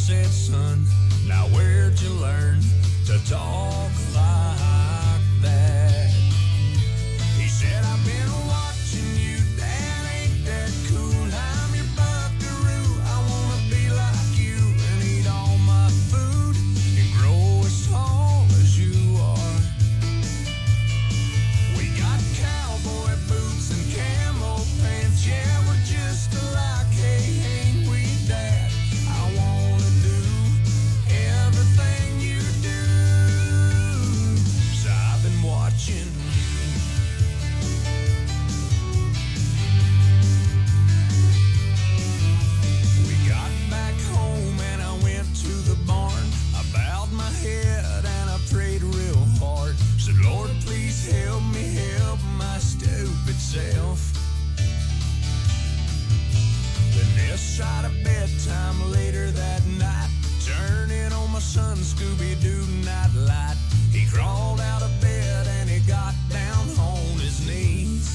said, son, now where'd you learn to talk like that? He said, I've been watching you, Dad, ain't that cool? I'm your buckaroo, I wanna be like you and eat all my food and grow as tall as you are. We got cowboy boots and camo pants, yeah, we're just alike, hey, ain't we, Dad? I wanna do everything you do, 'cause I've been watching. We got back home and I went to the barn. I bowed my head and I prayed real hard. Said, Lord, please help me help my stupid self. Then this side of bedtime later that night, turning on my son Scooby-Doo nightlight. He crawled out of bed and he got down on his knees.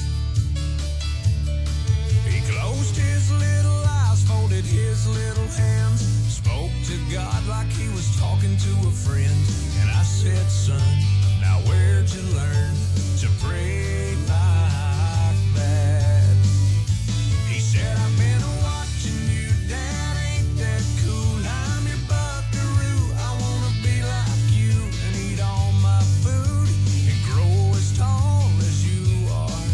He closed his little eyes, folded his little hands, spoke to God like he was talking to a friend. And I said, son, now where'd you learn to pray like that? He said, I've been watching you, Dad, ain't that cool? I'm your buckaroo, I wanna be like you and eat all my food and grow as tall as you are.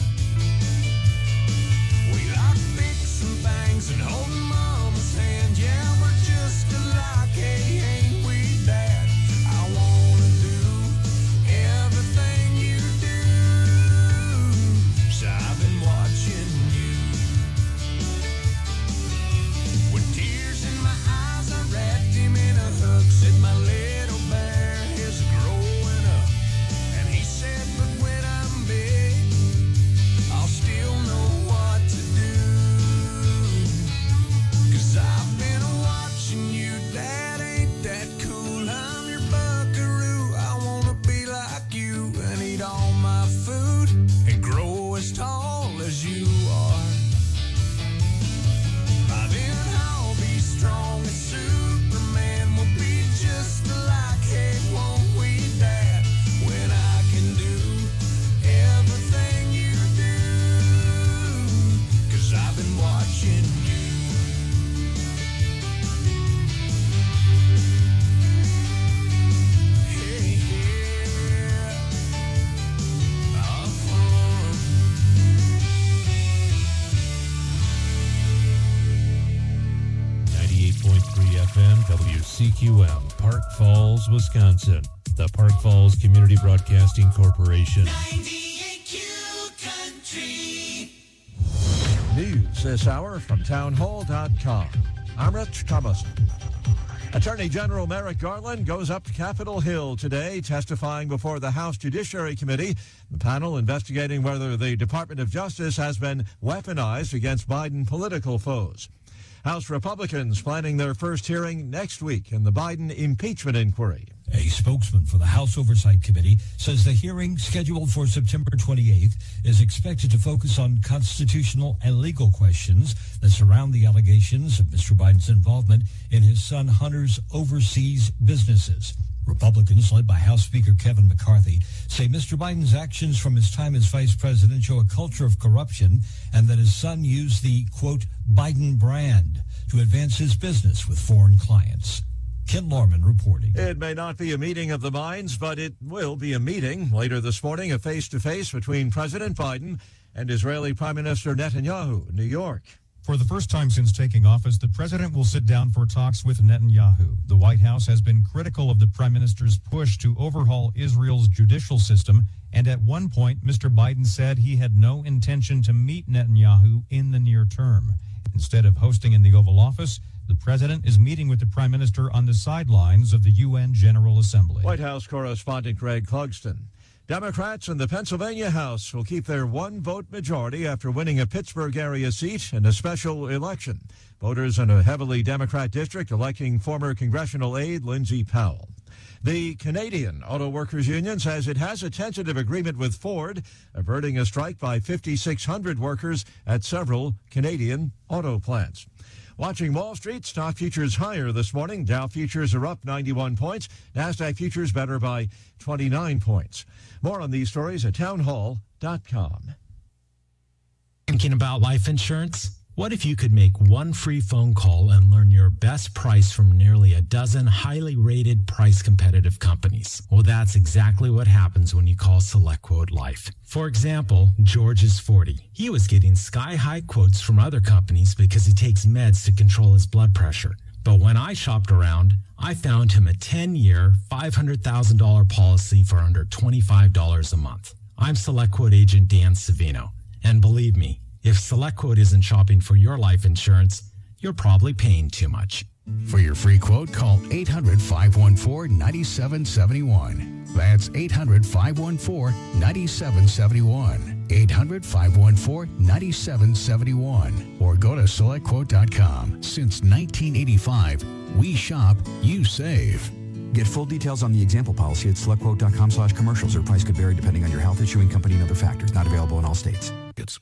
We like fixing things and holding Mama's hand, yeah, we're just alike, hey, ain't we, Dad? I wanna do everything you do, 'cause I've been watching you. With tears in my eyes, I wrapped him in a hug, said, my little bear is growing up. And he said, but when I'm big, I'll still know what to do, 'cause I've been watching you, Dad, ain't that cool? I'm your buckaroo, I wanna be like you and eat all my food and grow as tall as you are. By then I'll be strong as Superman, we'll be just alike, hey, won't we, Dad? When I can do everything you do, 'cause I've been watching you. Hey, yeah. 98.3 FM WCQM, Park Falls, Wisconsin. The Park Falls Community Broadcasting Corporation. 98Q Country. News this hour from townhall.com. I'm Rich Thomason. Attorney General Merrick Garland goes up Capitol Hill today, testifying before the House Judiciary Committee. The panel investigating whether the Department of Justice has been weaponized against Biden political foes. House Republicans planning their first hearing next week in the Biden impeachment inquiry. A spokesman for the House Oversight Committee says the hearing scheduled for September 28th is expected to focus on constitutional and legal questions that surround the allegations of Mr. Biden's involvement in his son Hunter's overseas businesses. Republicans, led by House Speaker Kevin McCarthy, say Mr. Biden's actions from his time as vice president show a culture of corruption and that his son used the, quote, Biden brand to advance his business with foreign clients. Ken Lorman reporting. It may not be a meeting of the minds, but it will be a meeting. Later this morning, a face-to-face between President Biden and Israeli Prime Minister Netanyahu in New York. For the first time since taking office, the president will sit down for talks with Netanyahu. The White House has been critical of the prime minister's push to overhaul Israel's judicial system, and at one point, Mr. Biden said he had no intention to meet Netanyahu in the near term. Instead of hosting in the Oval Office, the president is meeting with the prime minister on the sidelines of the UN General Assembly. White House correspondent Greg Clugston. Democrats in the Pennsylvania House will keep their one-vote majority after winning a Pittsburgh area seat in a special election. Voters in a heavily Democrat district electing former congressional aide Lindsey Powell. The Canadian Auto Workers Union says it has a tentative agreement with Ford, averting a strike by 5,600 workers at several Canadian auto plants. Watching Wall Street, stock futures higher this morning. Dow futures are up 91 points. NASDAQ futures better by 29 points. More on these stories at townhall.com. Thinking about life insurance? What if you could make one free phone call and learn your best price from nearly a dozen highly rated price competitive companies? Well, that's exactly what happens when you call SelectQuote Life. For example, George is 40. He was getting sky-high quotes from other companies because he takes meds to control his blood pressure. But when I shopped around, I found him a 10-year, $500,000 policy for under $25 a month. I'm SelectQuote agent Dan Savino. And believe me, if SelectQuote isn't shopping for your life insurance, you're probably paying too much. For your free quote, call 800-514-9771. That's 800-514-9771. 800-514-9771. Or go to SelectQuote.com. Since 1985, we shop, you save. Get full details on the example policy at SelectQuote.com/commercials. Or price could vary depending on your health, issuing company, and other factors. Not available in all states.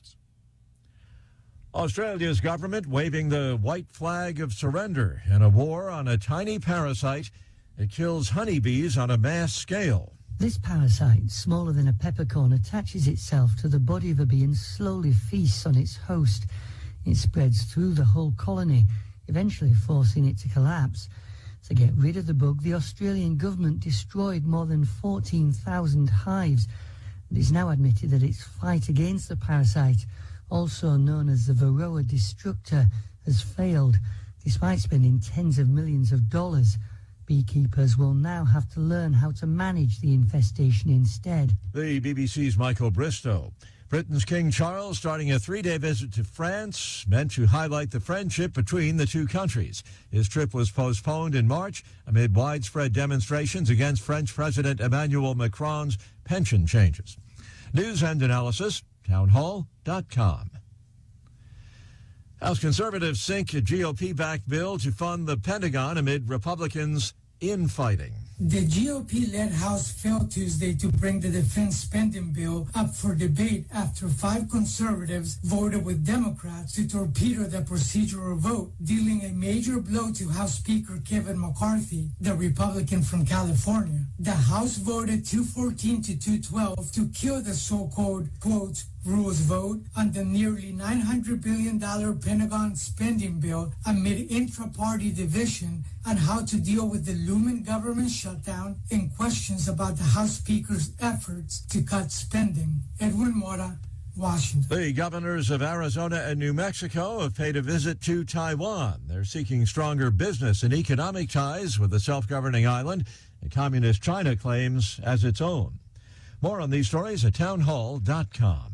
Australia's government waving the white flag of surrender in a war on a tiny parasite that kills honeybees on a mass scale. This parasite, smaller than a peppercorn, attaches itself to the body of a bee and slowly feasts on its host. It spreads through the whole colony, eventually forcing it to collapse. To get rid of the bug, the Australian government destroyed more than 14,000 hives, and is now admitted that its fight against the parasite, also known as the Varroa destructor, has failed. Despite spending tens of millions of dollars, beekeepers will now have to learn how to manage the infestation instead. The BBC's Michael Bristow. Britain's King Charles starting a 3-day visit to France, meant to highlight the friendship between the two countries. His trip was postponed in March amid widespread demonstrations against French President Emmanuel Macron's pension changes. News and analysis, townhall.com. House conservatives sink a GOP-backed bill to fund the Pentagon amid Republicans infighting. The GOP-led House failed Tuesday to bring the defense spending bill up for debate after 5 conservatives voted with Democrats to torpedo the procedural vote, dealing a major blow to House Speaker Kevin McCarthy, the Republican from California. The House voted 214 to 212 to kill the so-called, quote, rules vote on the nearly $900 billion Pentagon spending bill amid intra-party division on how to deal with the looming government shutdown and questions about the House Speaker's efforts to cut spending. Edwin Mora, Washington. The governors of Arizona and New Mexico have paid a visit to Taiwan. They're seeking stronger business and economic ties with the self-governing island that Communist China claims as its own. More on these stories at townhall.com.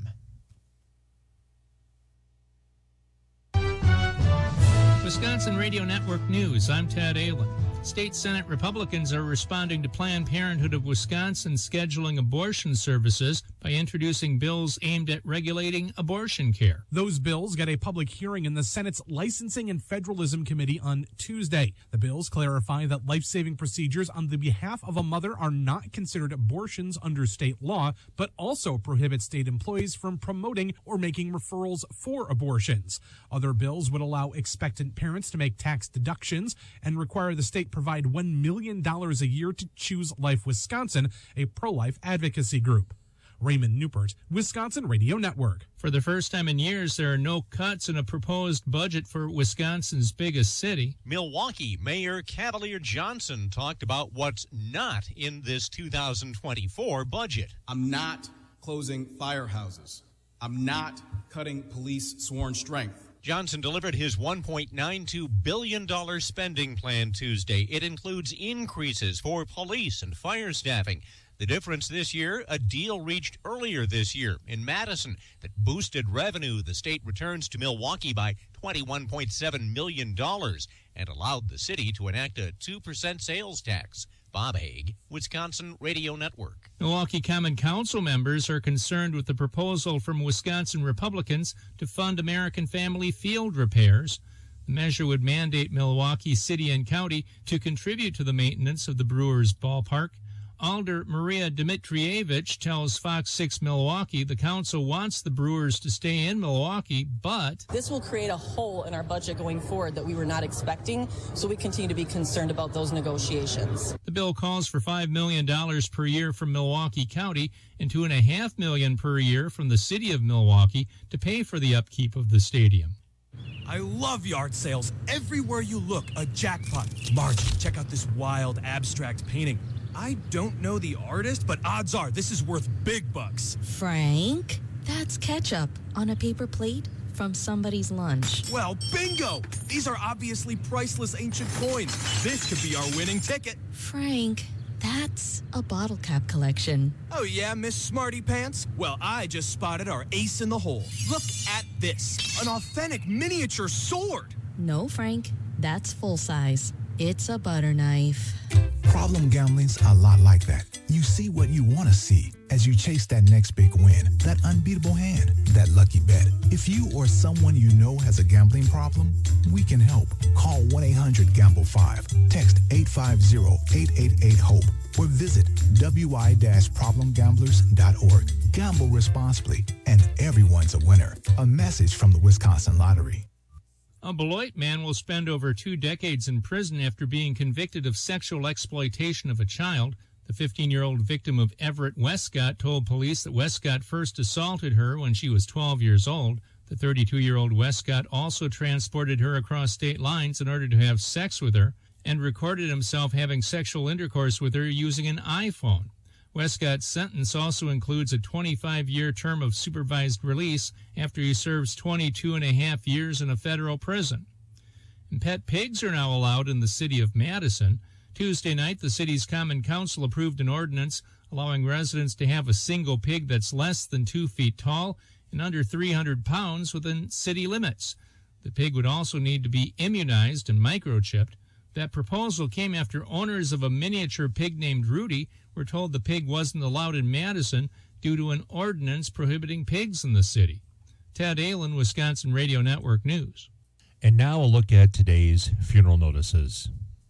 Wisconsin Radio Network News, I'm Ted Allen. State Senate Republicans are responding to Planned Parenthood of Wisconsin scheduling abortion services by introducing bills aimed at regulating abortion care. Those bills get a public hearing in the Senate's Licensing and Federalism Committee on Tuesday. The bills clarify that life-saving procedures on the behalf of a mother are not considered abortions under state law, but also prohibit state employees from promoting or making referrals for abortions. Other bills would allow expectant parents to make tax deductions and require the state provide $1 million a year to Choose Life Wisconsin, a pro-life advocacy group. Raymond Newport, Wisconsin Radio Network. For the first time in years, there are no cuts in a proposed budget for Wisconsin's biggest city. Milwaukee Mayor Cavalier Johnson talked about what's not in this 2024 budget. I'm not closing firehouses. I'm not cutting police sworn strength. Johnson delivered his $1.92 billion spending plan Tuesday. It includes increases for police and fire staffing. The difference this year, a deal reached earlier this year in Madison that boosted revenue the state returns to Milwaukee by $21.7 million and allowed the city to enact a 2% sales tax. Bob Haig, Wisconsin Radio Network. Milwaukee Common Council members are concerned with the proposal from Wisconsin Republicans to fund American Family field repairs. The measure would mandate Milwaukee City and County to contribute to the maintenance of the Brewers ballpark. Alder Maria Dmitrievich tells Fox 6 Milwaukee the council wants the Brewers to stay in Milwaukee, but this will create a hole in our budget going forward that we were not expecting, so we continue to be concerned about those negotiations. The bill calls for $5 million per year from Milwaukee County and $2.5 million per year from the city of Milwaukee to pay for the upkeep of the stadium. I love yard sales. Everywhere you look, a jackpot. Marge, check out this wild abstract painting. I don't know the artist, but odds are this is worth big bucks. Frank, that's ketchup on a paper plate from somebody's lunch. Well, bingo! These are obviously priceless ancient coins. This could be our winning ticket. Frank, that's a bottle cap collection. Oh yeah, Miss Smarty Pants? Well, I just spotted our ace in the hole. Look at this. An authentic miniature sword. No, Frank, that's full size. It's a butter knife. Problem gambling's a lot like that. You see what you want to see as you chase that next big win, that unbeatable hand, that lucky bet. If you or someone you know has a gambling problem, we can help. Call 1-800-GAMBLE-5, text 850-888-HOPE, or visit wi-problemgamblers.org. Gamble responsibly, and everyone's a winner. A message from the Wisconsin Lottery. A Beloit man will spend over 2 decades in prison after being convicted of sexual exploitation of a child. The 15-year-old victim of Everett Westcott told police that Westcott first assaulted her when she was 12 years old. The 32-year-old Westcott also transported her across state lines in order to have sex with her and recorded himself having sexual intercourse with her using an iPhone. Westcott's sentence also includes a 25-year term of supervised release after he serves 22.5 years in a federal prison. And pet pigs are now allowed in the city of Madison. Tuesday night, the city's Common Council approved an ordinance allowing residents to have a single pig that's less than 2 feet tall and under 300 pounds within city limits. The pig would also need to be immunized and microchipped. That proposal came after owners of a miniature pig named Rudy were told the pig wasn't allowed in Madison due to an ordinance prohibiting pigs in the city. Ted Allen, Wisconsin Radio Network News. And now a look at today's funeral notices.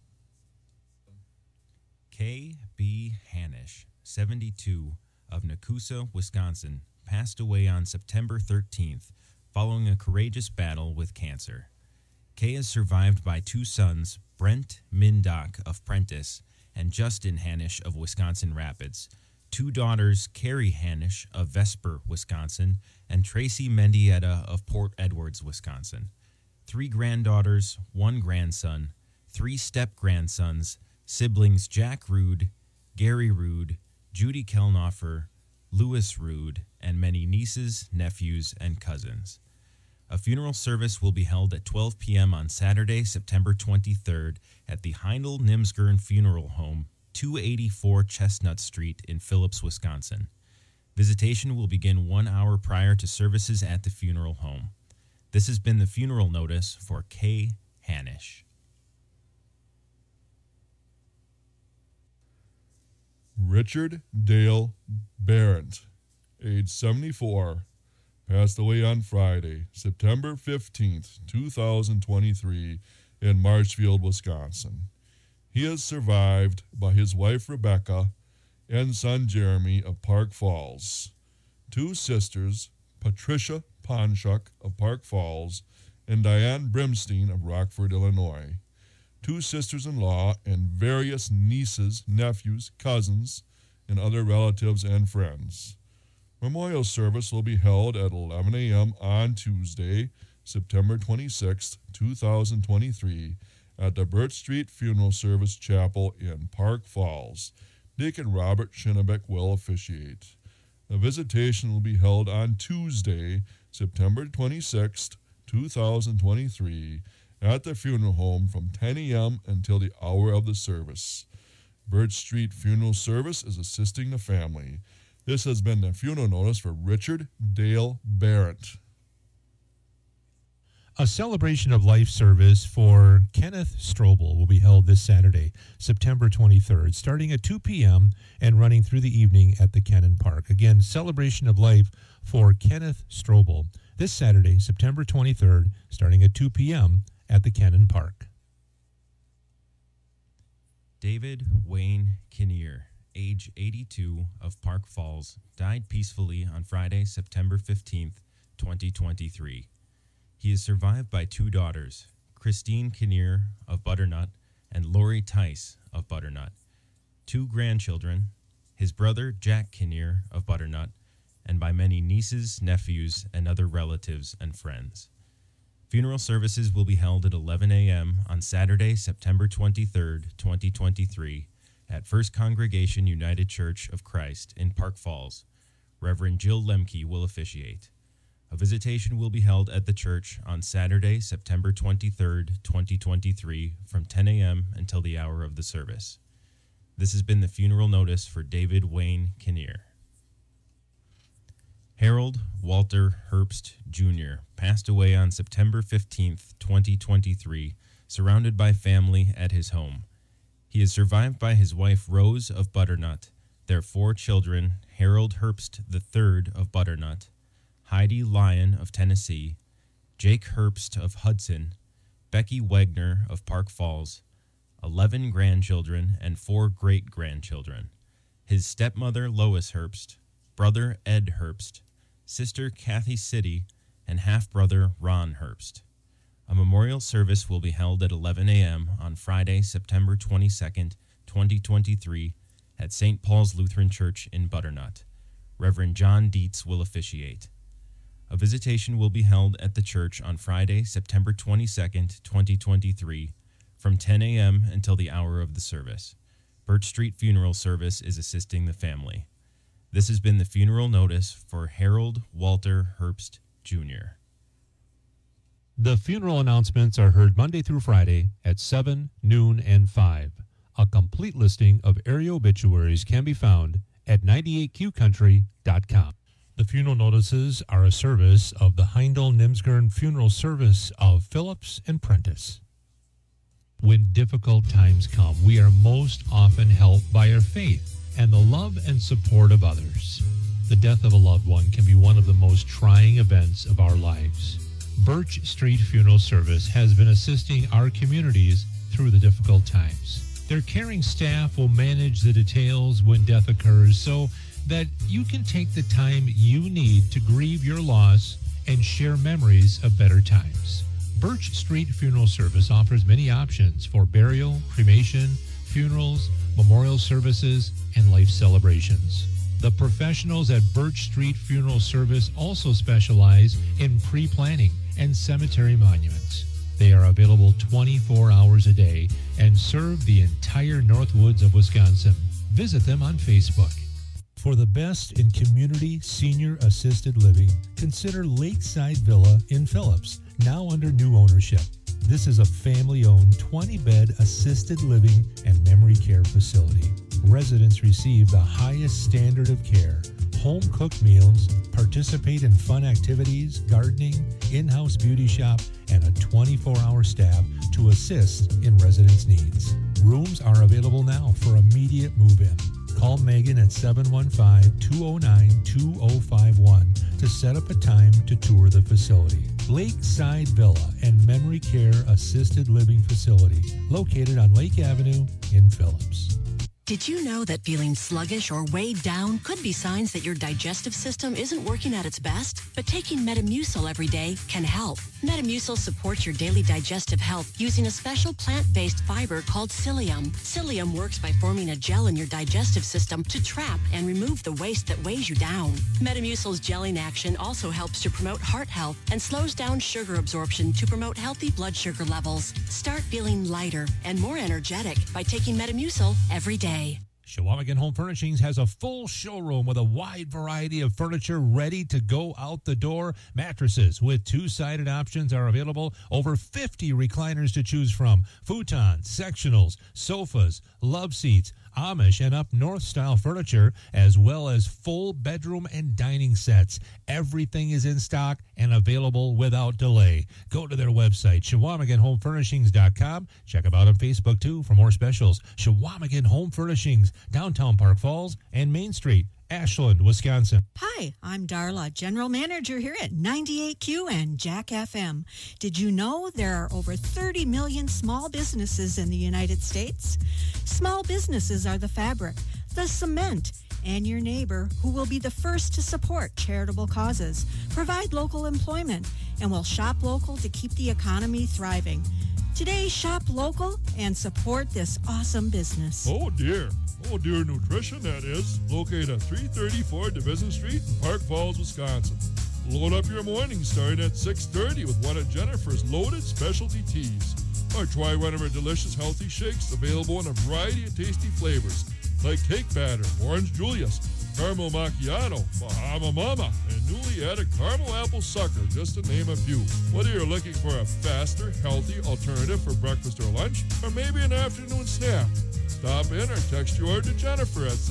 K.B. Hanisch, 72, of Nakusa, Wisconsin, passed away on September 13th following a courageous battle with cancer. Kay is survived by 2 sons, Brent Mindock of Prentice and Justin Hanisch of Wisconsin Rapids, 2 daughters, Carrie Hanisch of Vesper, Wisconsin, and Tracy Mendieta of Port Edwards, Wisconsin, 3 granddaughters, 1 grandson, 3 step-grandsons, siblings Jack Rude, Gary Rude, Judy Kelnoffer, Louis Rude, and many nieces, nephews, and cousins. A funeral service will be held at 12 p.m. on Saturday, September 23rd at the Heindel Nimsgern Funeral Home, 284 Chestnut Street in Phillips, Wisconsin. Visitation will begin 1 hour prior to services at the funeral home. This has been the funeral notice for Kay Hanisch. Richard Dale Barrett, age 74, passed away on Friday, September 15th, 2023, in Marshfield, Wisconsin. He is survived by his wife Rebecca and son Jeremy of Park Falls, 2 sisters, Patricia Ponchuk of Park Falls and Diane Brimstein of Rockford, Illinois, 2 sisters-in-law, and various nieces, nephews, cousins, and other relatives and friends. Memorial service will be held at 11 a.m. on Tuesday, September 26, 2023, at the Burt Street Funeral Service Chapel in Park Falls. Deacon Robert Schinnebeck will officiate. The visitation will be held on Tuesday, September 26, 2023, at the funeral home from 10 a.m. until the hour of the service. Burt Street Funeral Service is assisting the family. This has been the funeral notice for Richard Dale Barrett. A celebration of life service for Kenneth Strobel will be held this Saturday, September 23rd, starting at 2 p.m. and running through the evening at the Kennan Park. Again, celebration of life for Kenneth Strobel this Saturday, September 23rd, starting at 2 p.m. at the Kennan Park. David Wayne Kinnear, age 82, of Park Falls, died peacefully on Friday, September 15th, 2023. He is survived by two daughters, Christine Kinnear of Butternut and Lori Tice of Butternut, two grandchildren, his brother Jack Kinnear of Butternut, and by many nieces, nephews, and other relatives and friends. Funeral services will be held at 11 a.m. on Saturday, September 23rd, 2023, at First Congregation United Church of Christ in Park Falls. Reverend Jill Lemke will officiate. A visitation will be held at the church on Saturday, September 23rd, 2023, from 10 a.m. until the hour of the service. This has been the funeral notice for David Wayne Kinnear. Harold Walter Herbst, Jr. passed away on September 15th, 2023, surrounded by family at his home. He is survived by his wife Rose of Butternut, their four children, Harold Herbst III of Butternut, Heidi Lyon of Tennessee, Jake Herbst of Hudson, Becky Wagner of Park Falls, 11 grandchildren and 4 great-grandchildren, his stepmother Lois Herbst, brother Ed Herbst, sister Kathy City, and half-brother Ron Herbst. A memorial service will be held at 11 a.m. on Friday, September 22nd, 2023, at St. Paul's Lutheran Church in Butternut. Reverend John Dietz will officiate. A visitation will be held at the church on Friday, September 22nd, 2023, from 10 a.m. until the hour of the service. Birch Street Funeral Service is assisting the family. This has been the funeral notice for Harold Walter Herbst, Jr. The funeral announcements are heard Monday through Friday at 7, noon, and 5. A complete listing of area obituaries can be found at 98qcountry.com. The funeral notices are a service of the Heindel-Nimsgern Funeral Service of Phillips and Prentice. When difficult times come, we are most often helped by our faith and the love and support of others. The death of a loved one can be one of the most trying events of our lives. Birch Street Funeral Service has been assisting our communities through the difficult times. Their caring staff will manage the details when death occurs so that you can take the time you need to grieve your loss and share memories of better times. Birch Street Funeral Service offers many options for burial, cremation, funerals, memorial services, and life celebrations. The professionals at Birch Street Funeral Service also specialize in pre-planning and cemetery monuments. They are available 24 hours a day and serve the entire Northwoods of Wisconsin. Visit them on Facebook. For the best in community senior assisted living, consider Lakeside Villa in Phillips, now under new ownership. This is a family-owned 20-bed assisted living and memory care facility. Residents receive the highest standard of care, home-cooked meals, participate in fun activities, gardening, in-house beauty shop, and a 24-hour staff to assist in residents' needs. Rooms are available now for immediate move-in. Call Megan at 715-209-2051 to set up a time to tour the facility. Lakeside Villa and Memory Care Assisted Living Facility, located on Lake Avenue in Phillips. Did you know that feeling sluggish or weighed down could be signs that your digestive system isn't working at its best? But taking Metamucil every day can help. Metamucil supports your daily digestive health using a special plant-based fiber called psyllium. Psyllium works by forming a gel in your digestive system to trap and remove the waste that weighs you down. Metamucil's gelling action also helps to promote heart health and slows down sugar absorption to promote healthy blood sugar levels. Start feeling lighter and more energetic by taking Metamucil every day. Chequamegon Home Furnishings has a full showroom with a wide variety of furniture ready to go out the door. Mattresses with two-sided options are available. Over 50 recliners to choose from. Futons, sectionals, sofas, love seats, Amish and up north style furniture, as well as full bedroom and dining sets. Everything is in stock and available without delay. Go to their website, ChequamegonHomeFurnishings.com. Check them out on Facebook, too, for more specials. Chequamegon Home Furnishings, downtown Park Falls and Main Street, Ashland, Wisconsin. Hi, I'm Darla, General Manager here at 98Q and Jack FM. Did you know there are over 30 million small businesses in the United States? Small businesses are the fabric, the cement, and your neighbor who will be the first to support charitable causes, provide local employment, and will shop local to keep the economy thriving. Today, shop local and support this awesome business. Oh dear Nutrition, that is. Located at 334 Division Street in Park Falls, Wisconsin. Load up your morning starting at 6:30 with one of Jennifer's loaded specialty teas. Or try one of her delicious healthy shakes available in a variety of tasty flavors like cake batter, orange Julius, caramel macchiato, Bahama Mama, and newly added caramel apple sucker, just to name a few. Whether you're looking for a faster, healthy alternative for breakfast or lunch, or maybe an afternoon snack, stop in or text your order to Jennifer at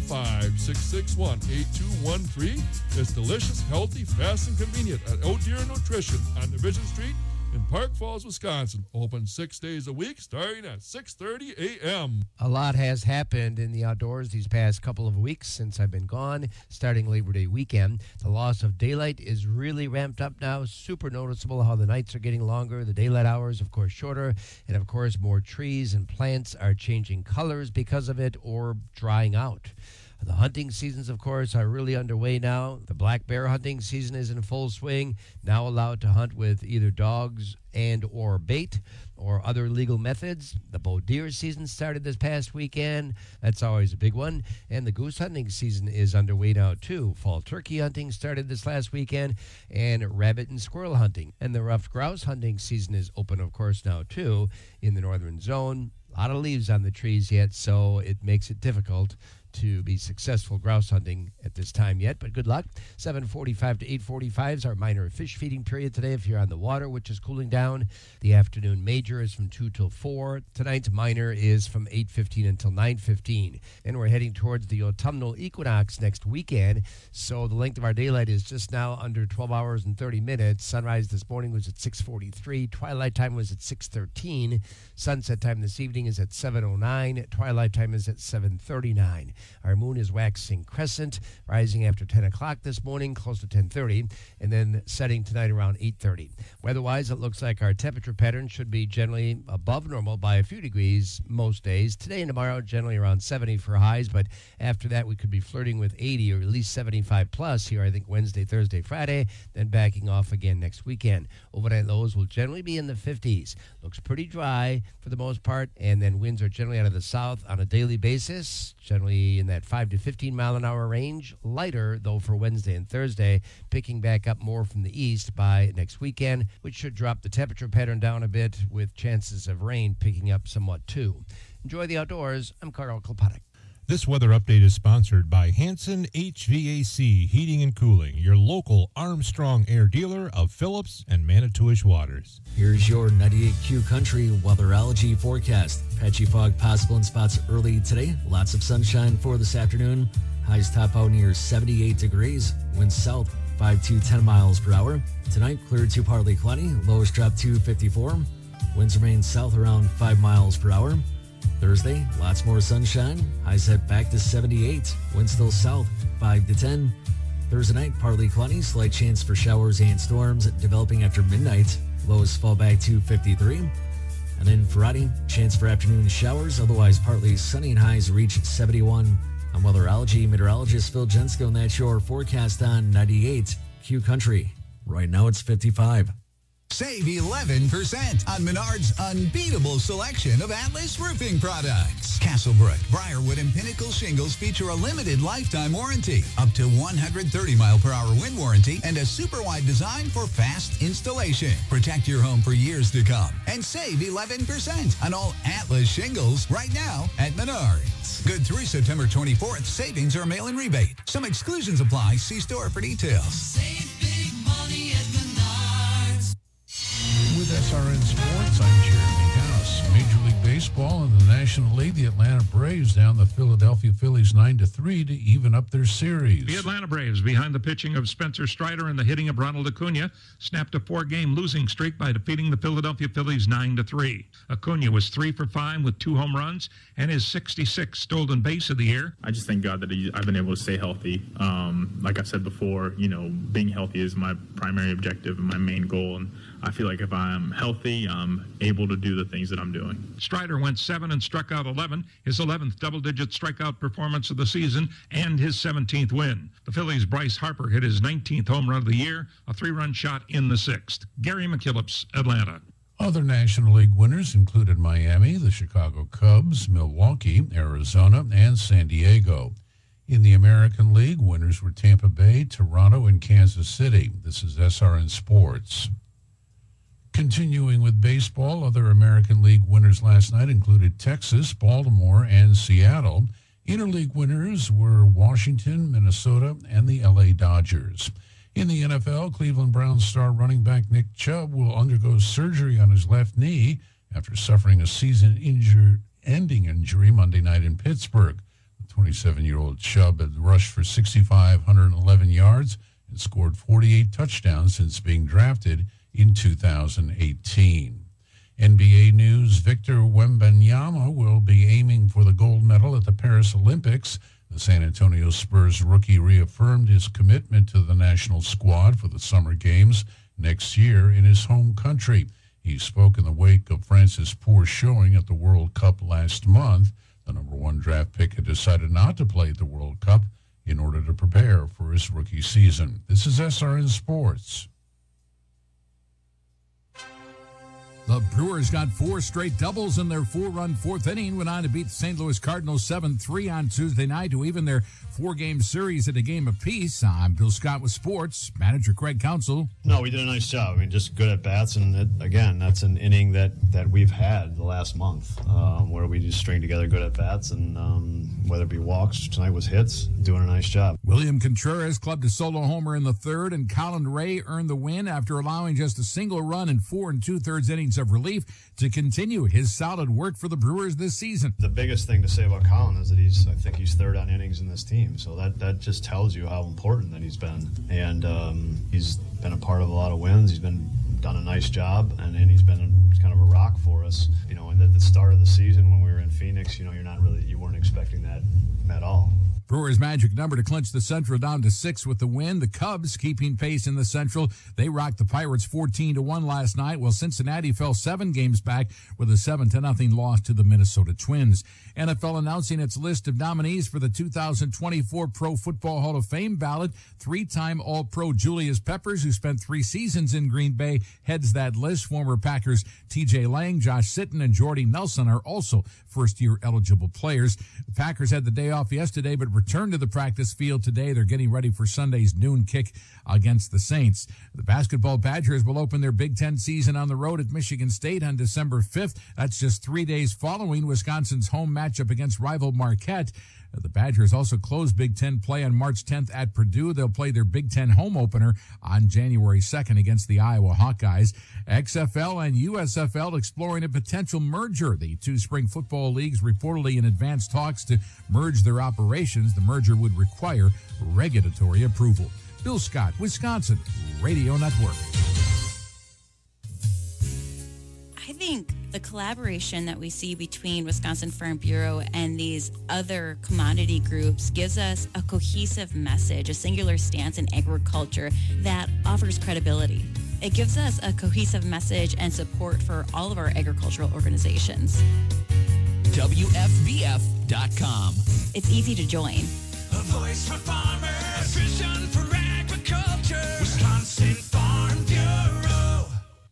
715-661-8213. It's delicious, healthy, fast, and convenient at Oh Dear Nutrition on Division Street in Park Falls, Wisconsin. Open 6 days a week, starting at 6:30 a.m. A lot has happened in the outdoors these past couple of weeks since I've been gone, starting Labor Day weekend. The loss of daylight is really ramped up now. Super noticeable how the nights are getting longer, the daylight hours, of course, shorter, and, of course, more trees and plants are changing colors because of it or drying out. The hunting seasons, of course, are really underway now. The black bear hunting season is in full swing, now allowed to hunt with either dogs and or bait or other legal methods. The bow deer season started this past weekend. That's always a big one. And the goose hunting season is underway now, too. Fall turkey hunting started this last weekend, and rabbit and squirrel hunting. And the ruffed grouse hunting season is open, of course, now, too, in the northern zone. A lot of leaves on the trees yet, so it makes it difficult to be successful grouse hunting at this time yet, but good luck. 7:45 to 8:45 is our minor fish feeding period today if you're on the water, which is cooling down. The afternoon major is from 2 till 4. Tonight's minor is from 8:15 until 9:15. And we're heading towards the autumnal equinox next weekend, so the length of our daylight is just now under 12 hours and 30 minutes. Sunrise this morning was at 6:43. Twilight time was at 6:13. Sunset time this evening is at 7:09. Twilight time is at 7:39. Our moon is waxing crescent, rising after 10 o'clock this morning, close to 10:30, and then setting tonight around 8:30. Weather-wise, it looks like our temperature pattern should be generally above normal by a few degrees most days. Today and tomorrow, generally around 70 for highs, but after that, we could be flirting with 80 or at least 75 plus here, I think, Wednesday, Thursday, Friday, then backing off again next weekend. Overnight lows will generally be in the 50s. Looks pretty dry for the most part, and then winds are generally out of the south on a daily basis, generally in that 5 to 15 mile an hour range. Lighter, though, for Wednesday and Thursday, picking back up more from the east by next weekend, which should drop the temperature pattern down a bit with chances of rain picking up somewhat too. Enjoy the outdoors. I'm Carl Klopanek. This weather update is sponsored by Hanson HVAC Heating and Cooling, your local Armstrong Air dealer of Phillips and Manitowish Waters. Here's your 98Q Country weatherology forecast. Patchy fog possible in spots early today. Lots of sunshine for this afternoon. Highs top out near 78 degrees. Winds south 5 to 10 miles per hour. Tonight, clear to partly cloudy. Lows drop to 54. Winds remain south around 5 miles per hour. Thursday, lots more sunshine. Highs head back to 78. Winds still south 5 to 10. Thursday night, partly cloudy. Slight chance for showers and storms developing after midnight. Lows fall back to 53. And then Friday, chance for afternoon showers. Otherwise, partly sunny and highs reach 71. I'm weatherology meteorologist Phil Jensko, and that's your forecast on 98Q Country. Right now, it's 55. Save 11% on Menard's unbeatable selection of Atlas roofing products. Castlebrook, Briarwood, and Pinnacle shingles feature a limited lifetime warranty, up to 130-mile-per-hour wind warranty, and a super wide design for fast installation. Protect your home for years to come and save 11% on all Atlas shingles right now at Menard's. Good through September 24th. Savings or mail-in rebate. Some exclusions apply. See store for details. Save big money at Menard's. With SRN Sports, I'm Jeremy House. Major League Baseball in the National League, the Atlanta Braves down the Philadelphia Phillies 9-3 to even up their series. The Atlanta Braves, behind the pitching of Spencer Strider and the hitting of Ronald Acuna, snapped a 4-game losing streak by defeating the Philadelphia Phillies 9-3. Acuna was 3 for 5 with 2 home runs and his 66th stolen base of the year. I just thank God that I've been able to stay healthy. Like I said before, being healthy is my primary objective and my main goal, and I feel like if I'm healthy, I'm able to do the things that I'm doing. Strider went 7 and struck out 11, his 11th double-digit strikeout performance of the season and his 17th win. The Phillies' Bryce Harper hit his 19th home run of the year, a 3-run shot in the 6th. Gary McKillips, Atlanta. Other National League winners included Miami, the Chicago Cubs, Milwaukee, Arizona, and San Diego. In the American League, winners were Tampa Bay, Toronto, and Kansas City. This is SRN Sports. Continuing with baseball, other American League winners last night included Texas, Baltimore, and Seattle. Interleague winners were Washington, Minnesota, and the LA Dodgers. In the NFL, Cleveland Browns star running back Nick Chubb will undergo surgery on his left knee after suffering a season-ending injury Monday night in Pittsburgh. The 27-year-old Chubb had rushed for 6,511 yards and scored 48 touchdowns since being drafted in 2018. NBA news, Victor Wembanyama will be aiming for the gold medal at the Paris Olympics. The San Antonio Spurs rookie reaffirmed his commitment to the national squad for the Summer Games next year in his home country. He spoke in the wake of France's poor showing at the World Cup last month. The number 1 draft pick had decided not to play at the World Cup in order to prepare for his rookie season. This is SRN Sports. The Brewers got 4 straight doubles in their 4-run 4th inning, went on to beat the St. Louis Cardinals 7-3 on Tuesday night to even their 4-game series at a game apiece. I'm Bill Scott with sports. Manager Craig Counsell. No, we did a nice job. I mean, just good at bats, and again, that's an inning that we've had the last month, where we just string together good at bats, and whether it be walks, tonight was hits, doing a nice job. William Contreras clubbed a solo homer in the 3rd, and Colin Ray earned the win after allowing just a single run in 4 2/3 innings of relief to continue his solid work for the Brewers this season. The biggest thing to say about Colin is that I think he's 3rd on innings in this team, so that just tells you how important that he's been, and he's been a part of a lot of wins. He's done a nice job, and he's been kind of a rock for us. You know, and at the start of the season when we were in Phoenix, you weren't expecting that at all. Brewers' magic number to clinch the Central down to 6 with the win. The Cubs keeping pace in the Central. They rocked the Pirates 14-1 last night, while Cincinnati fell 7 games back with a 7-0 loss to the Minnesota Twins. NFL announcing its list of nominees for the 2024 Pro Football Hall of Fame ballot. 3-time All-Pro Julius Peppers, who spent 3 seasons in Green Bay, heads that list. Former Packers T.J. Lang, Josh Sitton, and Jordy Nelson are also first-year eligible players. The Packers had the day off yesterday, but returned to the practice field today. They're getting ready for Sunday's noon kick against the Saints. The basketball Badgers will open their Big Ten season on the road at Michigan State on December 5th. That's just 3 days following Wisconsin's home matchup against rival Marquette. The Badgers also close Big Ten play on March 10th at Purdue. They'll play their Big Ten home opener on January 2nd against the Iowa Hawkeyes. XFL and USFL exploring a potential merger. The 2 spring football leagues reportedly in advanced talks to merge their operations. The merger would require regulatory approval. Bill Scott, Wisconsin Radio Network. I think the collaboration that we see between Wisconsin Farm Bureau and these other commodity groups gives us a cohesive message, a singular stance in agriculture that offers credibility. It gives us a cohesive message and support for all of our agricultural organizations. WFBF.com. It's easy to join. A voice for farmers, a vision for agriculture. Wisconsin Farm Bureau.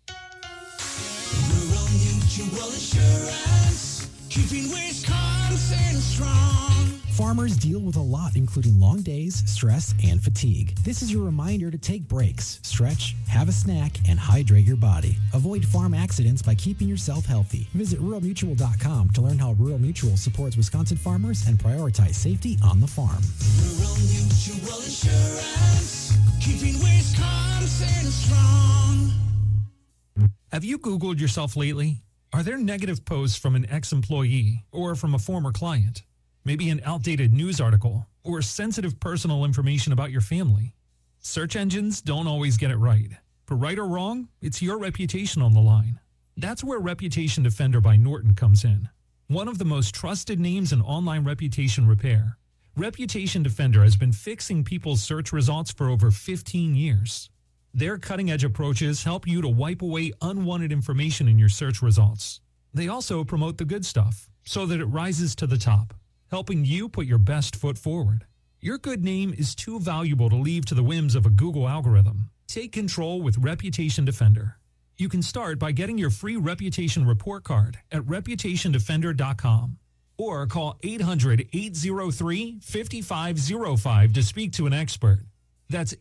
Rural Mutual Insurance, keeping Wisconsin strong. Farmers deal with a lot, including long days, stress, and fatigue. This is your reminder to take breaks, stretch, have a snack, and hydrate your body. Avoid farm accidents by keeping yourself healthy. Visit ruralmutual.com to learn how Rural Mutual supports Wisconsin farmers and prioritize safety on the farm. Rural Mutual Insurance, keeping Wisconsin strong. Have you Googled yourself lately? Are there negative posts from an ex-employee or from a former client? Maybe an outdated news article or sensitive personal information about your family? Search engines don't always get it right. For right or wrong, it's your reputation on the line. That's where Reputation Defender by Norton comes in. One of the most trusted names in online reputation repair. Reputation Defender has been fixing people's search results for over 15 years. Their cutting-edge approaches help you to wipe away unwanted information in your search results. They also promote the good stuff so that it rises to the top, helping you put your best foot forward. Your good name is too valuable to leave to the whims of a Google algorithm. Take control with Reputation Defender. You can start by getting your free reputation report card at reputationdefender.com or call 800-803-5505 to speak to an expert. That's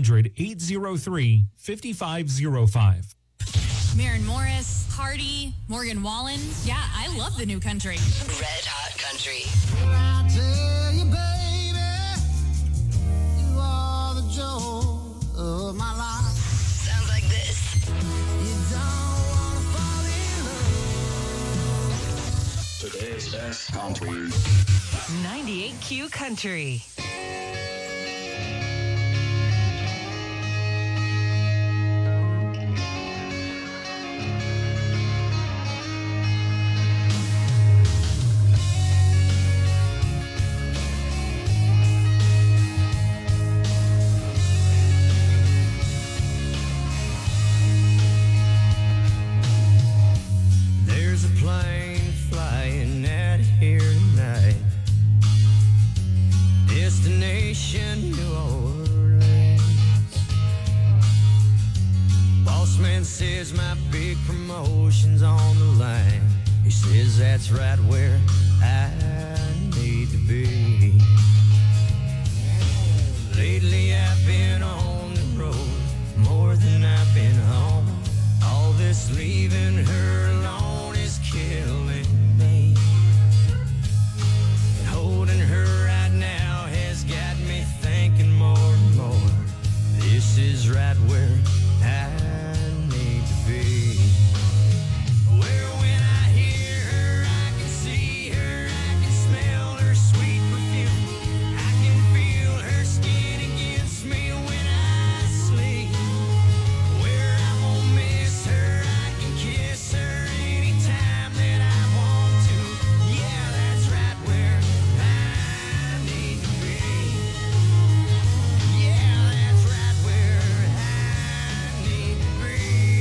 800-803-5505. Maren Morris, Hardy, Morgan Wallen. Yeah, I love the new country. Red Hot Country. I tell you, baby, you are the joy of my life. Sounds like this. You don't want to fall in love. Today's best country. 98Q Country. New Orleans. Boss man says my big promotion's on the line. He says that's right where I need to be. Lately I've been on the road more than I've been home. All this leaving her alone is killing me. And holding her right now has got me thinking more and more. This is right where I need to be. Where when I hear her, I can see her, I can smell her sweet perfume. I can feel her skin against me when I sleep. Where I won't miss her, I can kiss her anytime that I want to. Yeah, that's right where I need to be. Yeah, that's right where I need to be.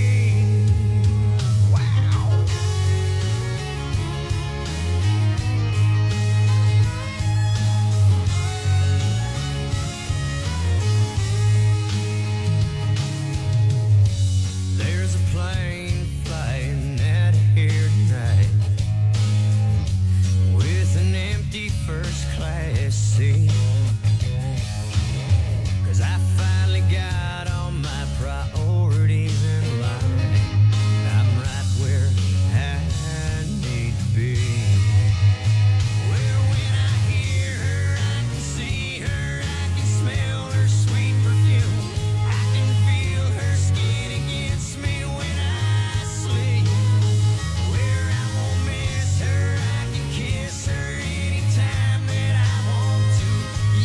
Wow. There's a plane flying out of here tonight with an empty first class seat. 'Cause I finally got all my priorities in line. I'm right where I need to be. Where when I hear her, I can see her, I can smell her sweet perfume. I can feel her skin against me when I sleep. Where I won't miss her, I can kiss her anytime that I want to.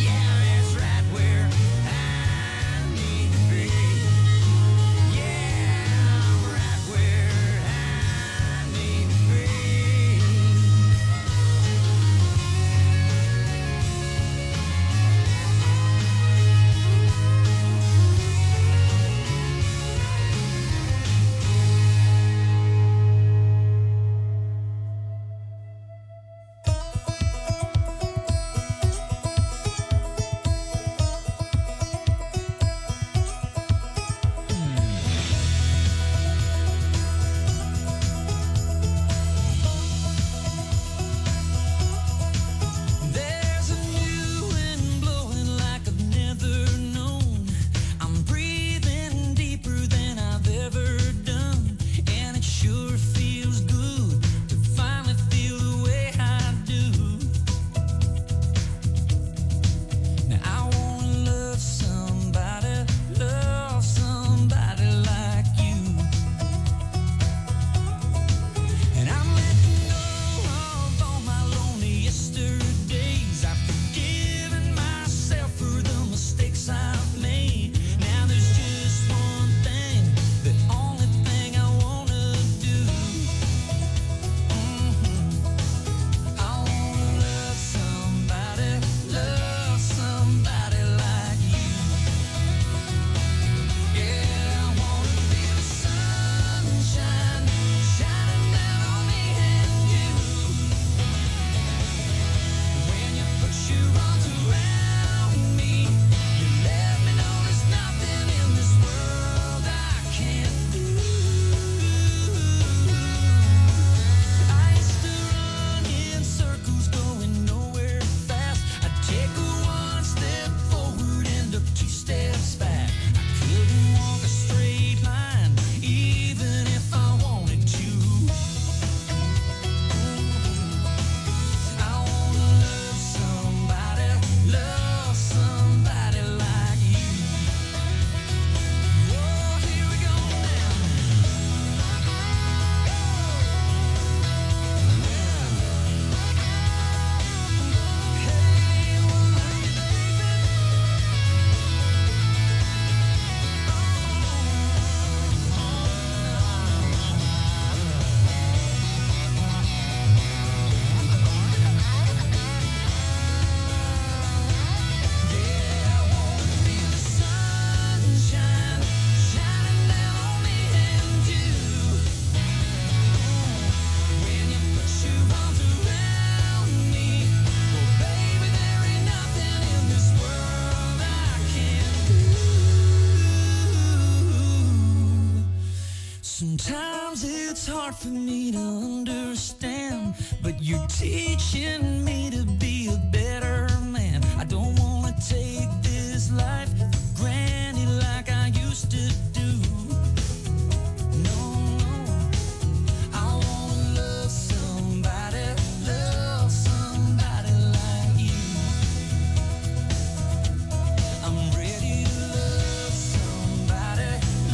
Sometimes it's hard for me to understand, but you're teaching me to be a better man. I don't want to take this life for granted like I used to do. No, I want to love somebody like you. I'm ready to love somebody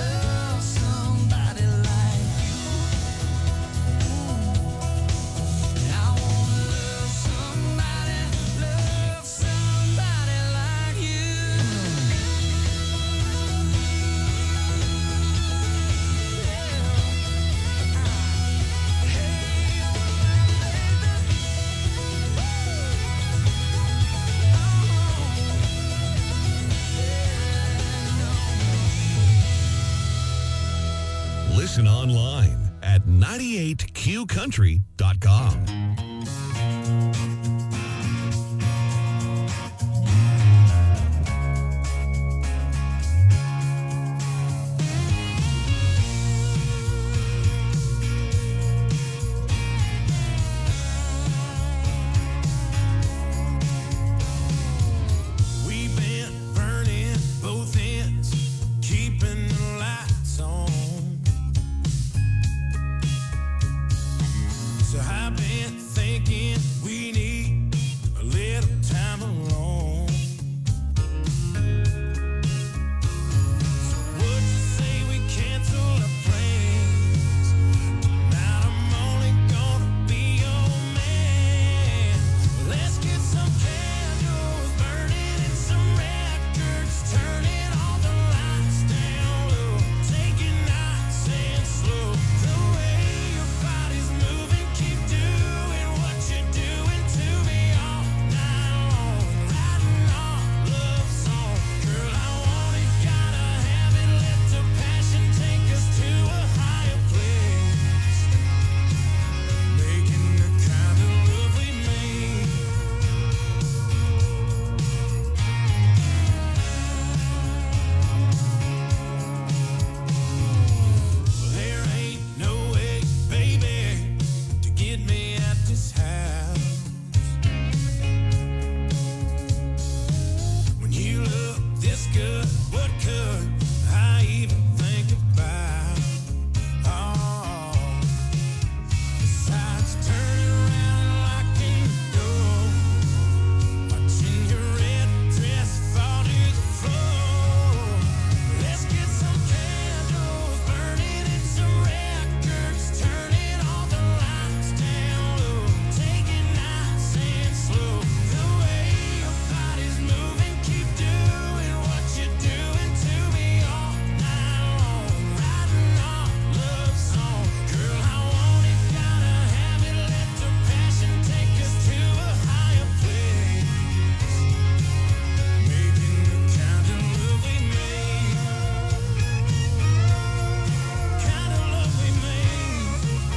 like you. I want to love somebody like you. Listen online at 98qcountry.com. We've been burning both ends, keeping the lights on. So I've been thinking we need a little time alone. So would you say we cancel our plans? Tonight I'm only gonna be your man. Let's get some candles burning and some records, turning all the lights down low, taking nights and slow. The way your body's moving, keep doing what you're doing to me all night long, writing our love song. Girl, I want it, gotta have it, let the passion take us to a higher place, making the kind of love we made. There ain't no way, baby, to get me at this house. When you look this good, what could I even think about? Oh, besides turning around and locking the door, watching your red dress fall to the floor. Let's get some candles burning and some records, turning all the lights down low, taking nights and slow. The way your body's moving, keep doing what you're doing to me all night long, writing our love song. Girl, I want it, gotta have it, let the passion take us to a higher place, making the kind of love we made, kind of love we made.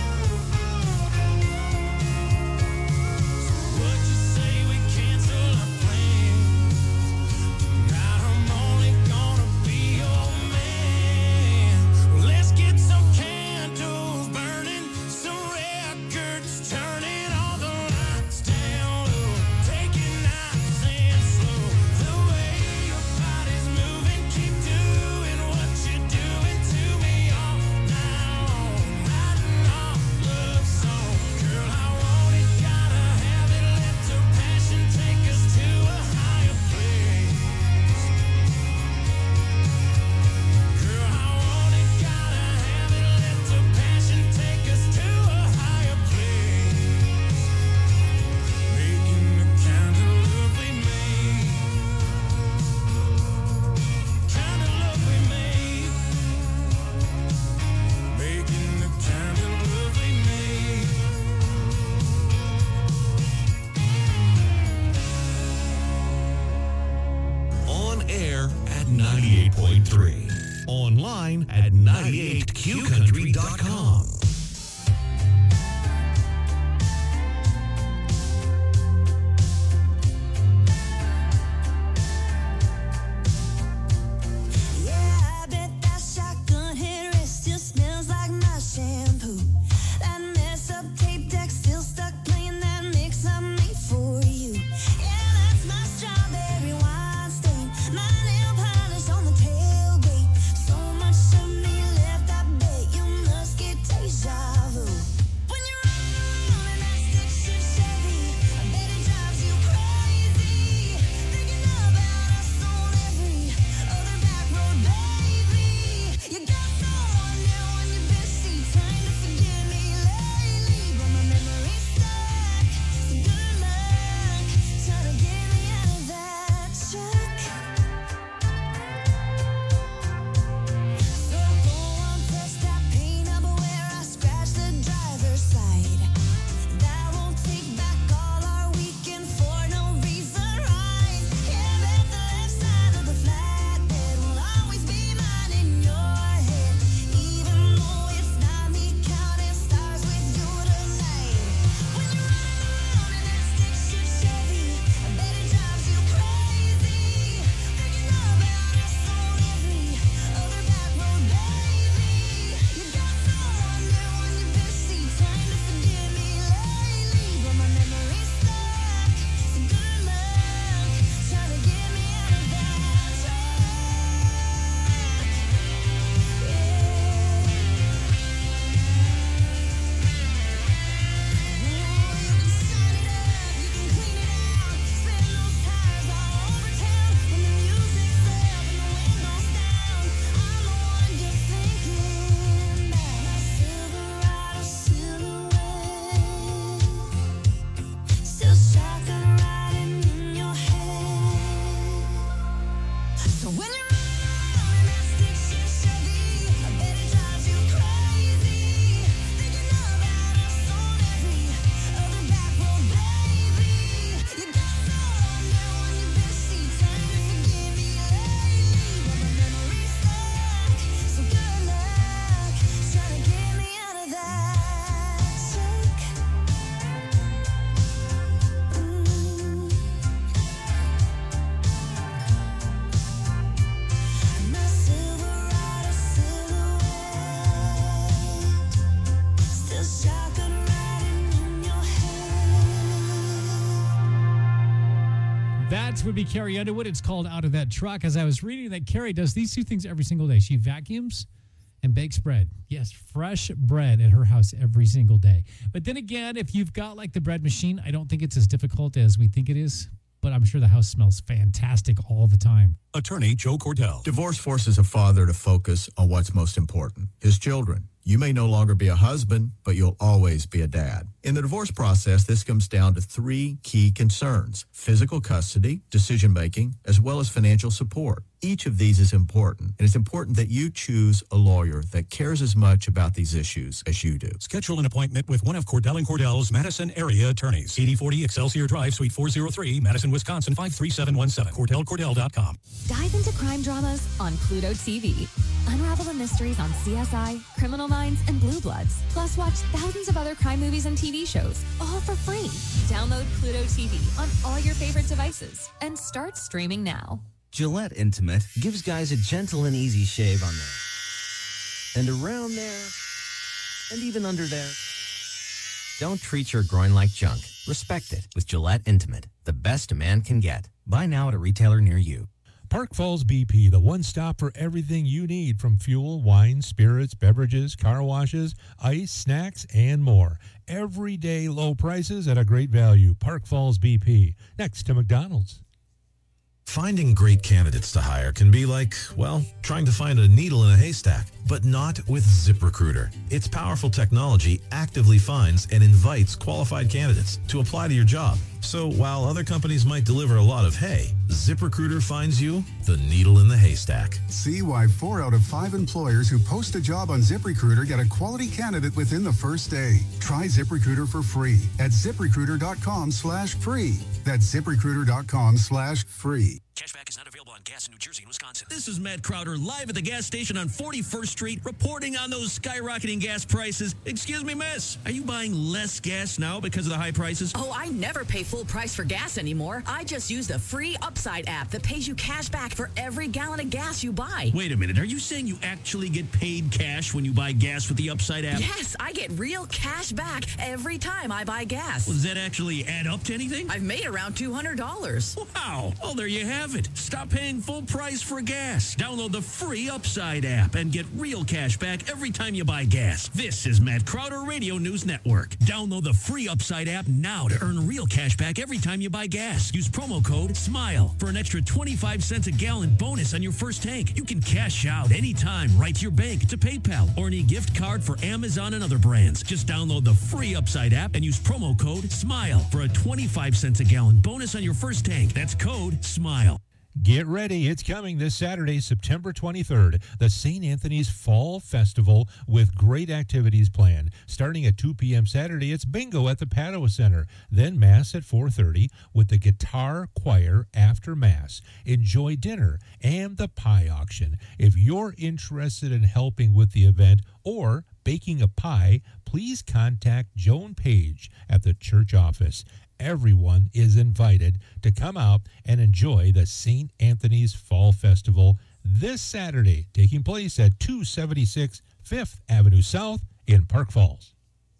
So would you say we cancel our plans? Tonight I'm only gonna be your man. Let's get some candles burning, some records, turning all the lights down low, taking nights and slow. The way your body's moving, keep doing what you're doing to me all night long, writing our love song. Girl, I want it, gotta have it, let the passion take us to a higher place. Girl, I want it, gotta have it, let the passion take us to a higher place, making the kind of love we made, kind of love we made, making the kind of love we made. On air at 98.3. Online at 98qcountry.com. Yeah, I bet that shotgun head rest still smells like my That would be Carrie Underwood. It's called Out of That Truck. As I was reading that Carrie does these two things every single day. She vacuums and bakes bread. Yes, fresh bread at her house every single day. But then again, if you've got like the bread machine, I don't think it's as difficult as we think it is. But I'm sure the house smells fantastic all the time. Attorney Joe Cordell. Divorce forces a father to focus on what's most important, his children. You may no longer be a husband, but you'll always be a dad. In the divorce process, this comes down to three key concerns: physical custody, decision-making, as well as financial support. Each of these is important, and it's important that you choose a lawyer that cares as much about these issues as you do. Schedule an appointment with one of Cordell & Cordell's Madison area attorneys. 8040 Excelsior Drive, Suite 403, Madison, Wisconsin, 53717. CordellCordell.com. Dive into crime dramas on Pluto TV. Unravel the mysteries on CSI, Criminal Minds, and Blue Bloods. Plus, watch thousands of other crime movies and TV shows, all for free. Download Pluto TV on all your favorite devices and start streaming now. Gillette Intimate gives guys a gentle and easy shave on there, and around there, and even under there. Don't treat your groin like junk. Respect it with Gillette Intimate, the best a man can get. Buy now at a retailer near you. Park Falls BP, the one stop for everything you need from fuel, wine, spirits, beverages, car washes, ice, snacks, and more. Everyday low prices at a great value. Park Falls BP, next to McDonald's. Finding great candidates to hire can be like, well, trying to find a needle in a haystack, but not with ZipRecruiter. Its powerful technology actively finds and invites qualified candidates to apply to your job. So while other companies might deliver a lot of hay, ZipRecruiter finds you the needle in the haystack. See why 4 out of 5 employers who post a job on ZipRecruiter get a quality candidate within the first day. Try ZipRecruiter for free at ZipRecruiter.com/free. That's ZipRecruiter.com/free. Cashback is not available on gas in New Jersey and Wisconsin. This is Matt Crowder live at the gas station on 41st Street reporting on those skyrocketing gas prices. Excuse me, miss. Are you buying less gas now because of the high prices? Oh, I never pay full price for gas anymore. I just use the free Upside app that pays you cash back for every gallon of gas you buy. Wait a minute. Are you saying you actually get paid cash when you buy gas with the Upside app? Yes, I get real cash back every time I buy gas. Well, does that actually add up to anything? I've made around $200. Wow. Well, there you have it. Stop paying full price for gas. Download the free Upside app and get real cash back every time you buy gas. This is Matt Crowder Radio News Network. Download the free Upside app now to earn real cash back every time you buy gas. Use promo code SMILE for an extra 25 cents a gallon bonus on your first tank. You can cash out anytime right to your bank, to PayPal, or any gift card for Amazon and other brands. Just download the free Upside app and use promo code SMILE for a 25 cents a gallon bonus on your first tank. That's code SMILE. Get ready. It's coming this Saturday, September 23rd, the St. Anthony's Fall Festival with great activities planned. Starting at 2 p.m. Saturday, it's bingo at the Padua Center. Then Mass at 4:30 with the guitar choir after Mass. Enjoy dinner and the pie auction. If you're interested in helping with the event or baking a pie, please contact Joan Page at the church office. Everyone is invited to come out and enjoy the St. Anthony's Fall Festival this Saturday, taking place at 276 5th Avenue South in Park Falls.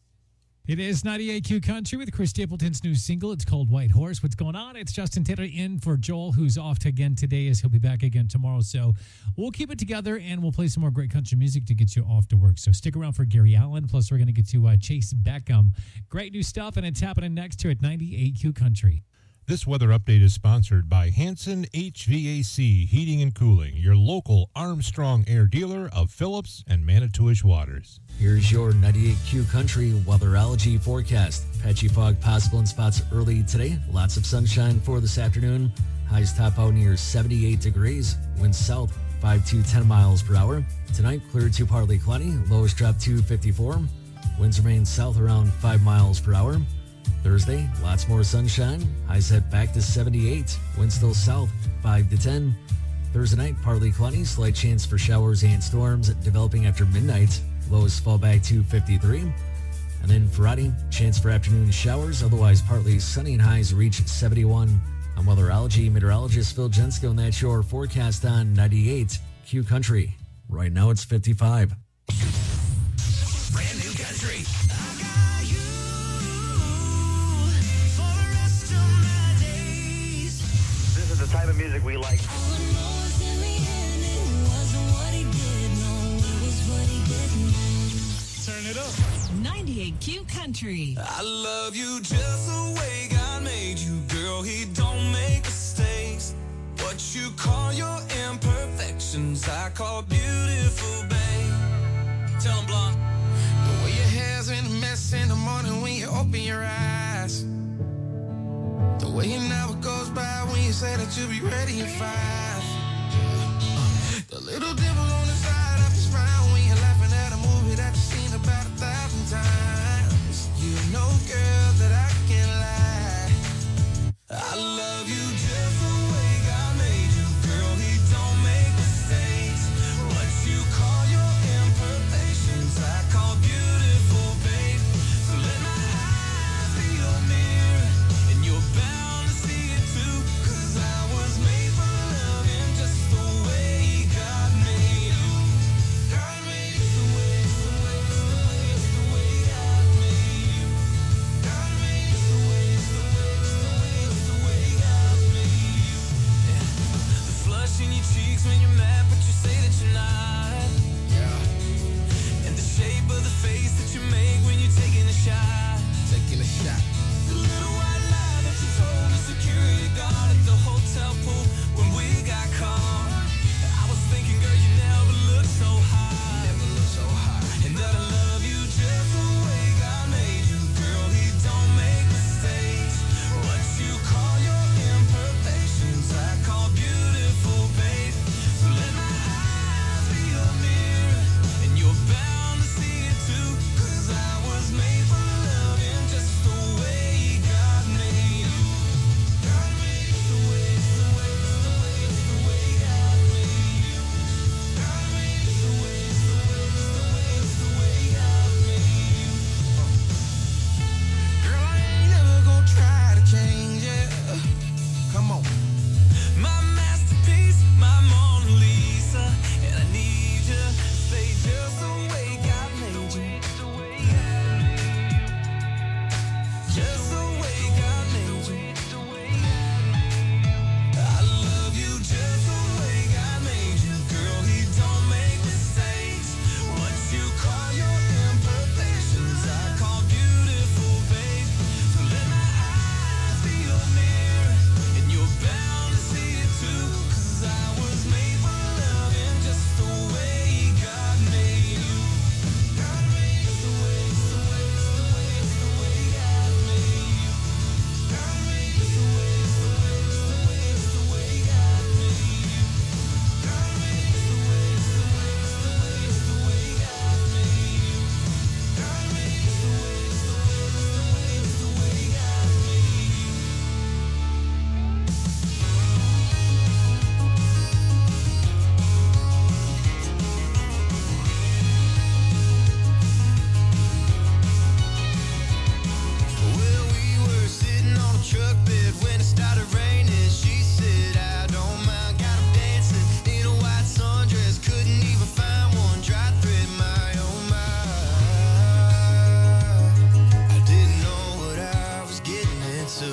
It is 98Q Country with Chris Stapleton's new single. It's called White Horse. What's going on? It's Justin Taylor in for Joel, who's off again today, as he'll be back again tomorrow. So we'll keep it together, and we'll play some more great country music to get you off to work. So stick around for Gary Allen. Plus, we're going to get to Chase Beckham. Great new stuff, and it's happening next here at 98Q Country. This weather update is sponsored by Hanson HVAC Heating and Cooling, your local Armstrong Air dealer of Phillips and Manitowish Waters. Here's your 98Q Country weatherology forecast. Patchy fog possible in spots early today. Lots of sunshine for this afternoon. Highs top out near 78 degrees. Winds south 5 to 10 miles per hour. Tonight, clear to partly cloudy. Lows drop to 54. Winds remain south around 5 miles per hour. Thursday, lots more sunshine. Highs head back to 78. Winds still south 5 to 10. Thursday night, partly cloudy. Slight chance for showers and storms developing after midnight. Lows fall back to 53. And then Friday, chance for afternoon showers. Otherwise, partly sunny and highs reach 71. I'm weatherology meteorologist Phil Jensko, and that's your forecast on 98Q Country. Right now, it's 55. Brand new country. type of music we like. Turn it up. 98Q Country. I love you just the way God made you, girl. He don't make mistakes. What you call your imperfections, I call beautiful, babe. Tell him, Blonde. The way your hair's in a mess in the morning when you open your eyes. The way an hour goes by when you say that you'll be ready in 5. The little dimple on the side of your smile when you're laughing at a movie that you've seen about 1,000 times. You know, girl, that I can't lie. I love you just the way God made you, girl. He don't make mistakes. What you call your imperfections, I call beautiful, babe. So let my eyes be your mirror, and you're bound to see it too. 'Cause I was made for loving just the way God made you. God made you the way God made you. God made you the way God made you. Yeah. The flush in your cheeks when you're mad, but you say that you're not. Yeah. And the shape of the face that you make when you're taking a shot. Taking a shot. The little white lie that you told the security guard at the hotel pool when we got caught. I was thinking, girl, you never looked so high. Never looked so high. And that I love you just the way God made you, girl. He don't make mistakes. What you call your imperfections, I call beautiful, babe. So let my eyes be your mirror, and you're bound to see it too. 'Cause I was made for loving just the way God made you. God made you the way God made you. God made you the way God made you. Girl, I ain't never gonna try to change it. Come on. My masterpiece, my Mona Lisa, and I need you to stay just the way God made you. Just the way God made you. I love you just the way God made you, girl. He don't make mistakes. What you call your imperfections, I call beautiful, babe. So let my eyes be your mirror, and you're bound to see it too. 'Cause I was made for loving just the way God made you. God made you the way God made you. God made you the way God made you. God made you the way God made you. God made you the way Well, we were sitting on a truck bed when it started raining. She said, I don't mind, got 'em dancing in a white sundress. Couldn't even find one dry thread, my oh my. I didn't know what I was getting into.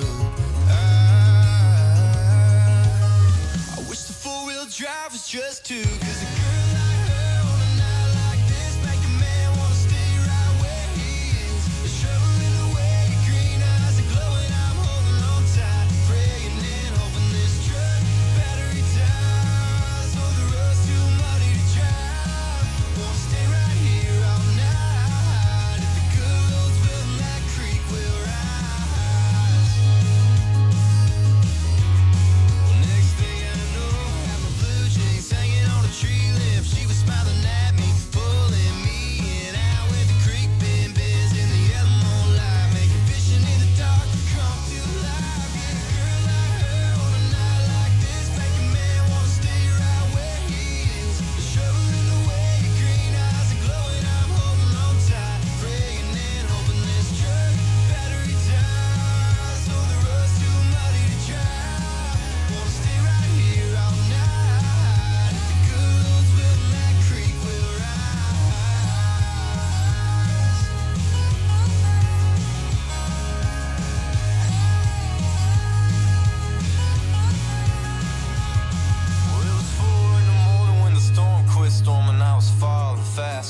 I wish the four-wheel drive was just two. 'Cause a girl like her on a night like this make a man wanna stay right where he is. There's trouble in the way your green eyes are glowing. I'm holding on tight, praying and hoping this truck battery dies. Oh, the road's too muddy to drive. Wanna stay right here all night. If the good Lord's willing, that creek will rise. Well, next thing I know, I have my blue jeans hanging on a tree limb.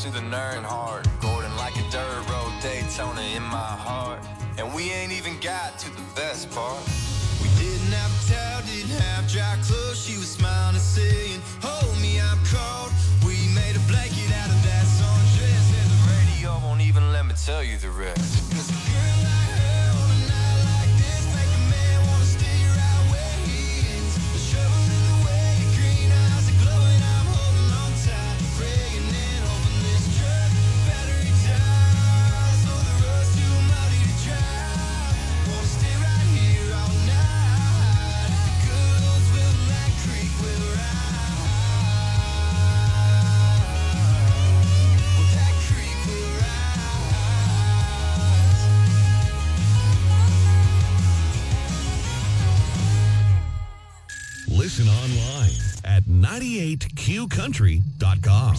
to the nerd heart. Gordon like a dirt road, Daytona in my heart. And we ain't even got to the best part. We didn't have a towel, didn't have dry clothes. She was smiling and saying, hold me, I'm cold. We made a blanket out of that sundress, and the radio won't even let me tell you the rest. 'Cause a girl like her on a night like this make a man wanna stay right where he is. The shovel in the way, your green eyes are glowing. I'm holding on tight, praying and hoping this truck battery dies. So the road's too muddy to drive. Wanna stay right here all night. The good old Little Black Creek will rise. Well, that creek will rise. Listen online at 98qcountry.com.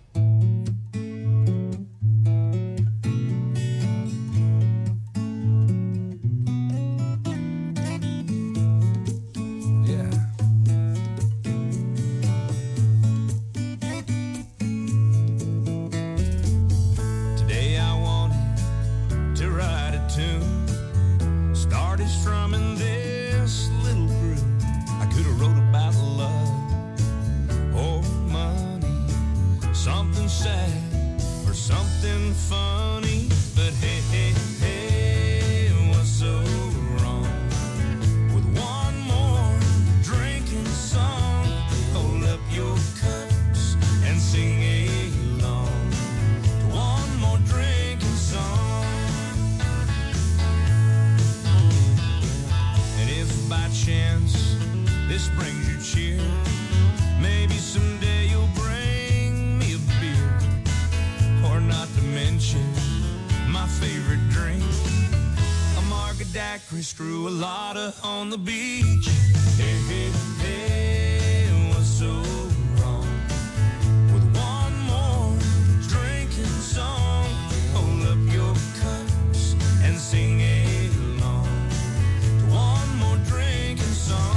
Today I wanted to write a tune. Started strumming this little groove. I could have wrote about love or money, something sad or something funny. But hey, hey, hey, what's so wrong with one more drinking song? Hold up your cups and sing along to one more drinking song. And if by chance this brings you cheer, maybe someday you'll bring me a beer. Or not to mention my favorite drink, a margadacry, screw a lotta on the beach. Hey, hey, hey, what's so wrong with one more drinking song? Hold up your cups and sing along to one more drinking song.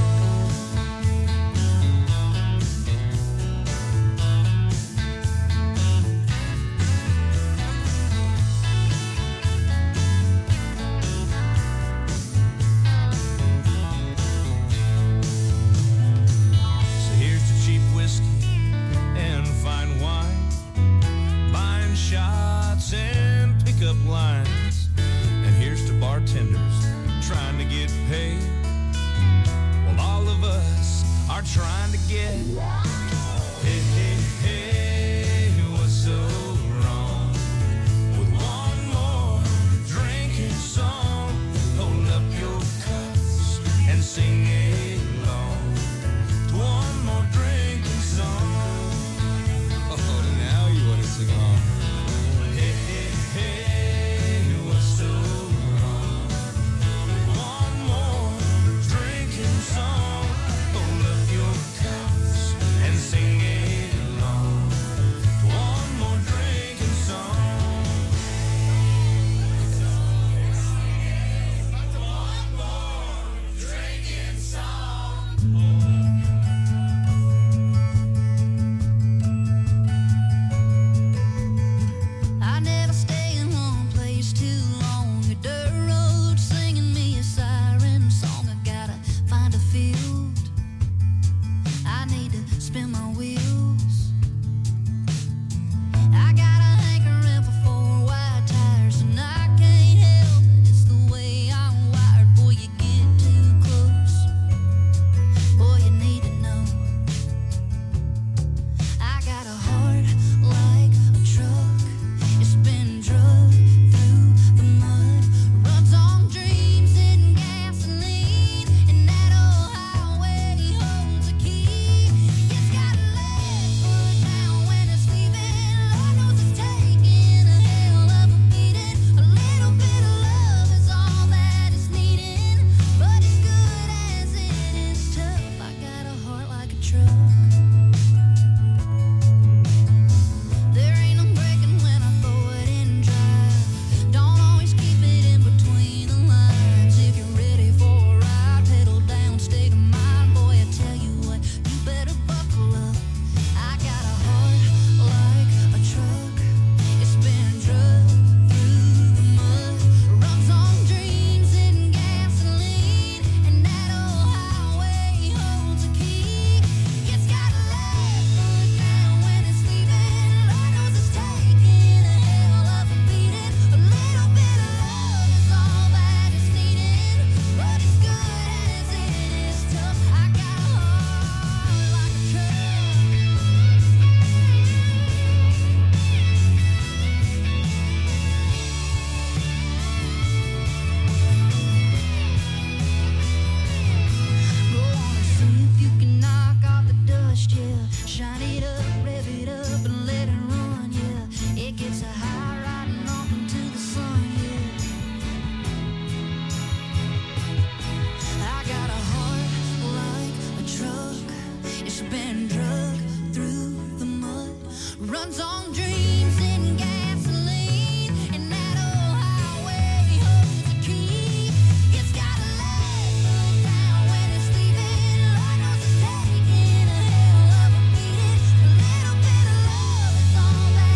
So here's to cheap whiskey and fine wine, buying shots and pickup lines. And here's to bartenders trying to get paid, while all of us are trying to get. Hey, hey, hey, what's so wrong with one more drinking song? Hold up your cups and sing it.